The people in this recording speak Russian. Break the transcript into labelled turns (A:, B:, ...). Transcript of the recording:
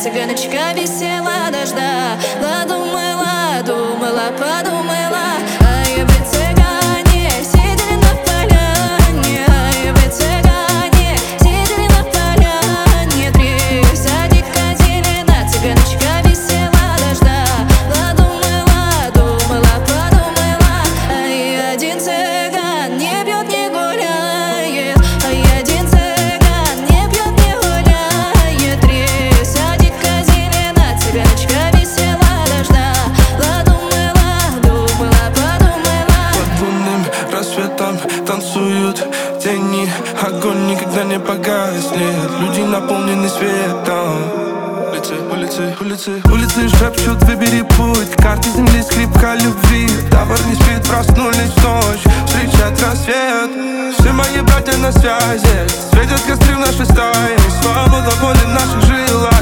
A: цыганочка висела дождя. Думала, думала, подумала, ай, вы цыгане, сидели на поляне, ай, вы цыгане, сидели на поляне. Три садика зелена, цыганочка висела дождя. Думала, думала, подумала, ай, один цыган не пьет, не гуляет, ай, один цыган не пьет, не гуляет. Три садика зелена, цыганочка висела дождя. Думала, думала, подумала.
B: Под лунным рассветом танцуют тени, огонь никогда не погаснет, люди наполнены светом. Улицы шепчут, выбери путь, карты земли, скрипка любви. Табор не спит, проснулись в ночь, встречать рассвет. Все мои братья на связи, светят костры в нашей стае. Свобода воли в наших жилах.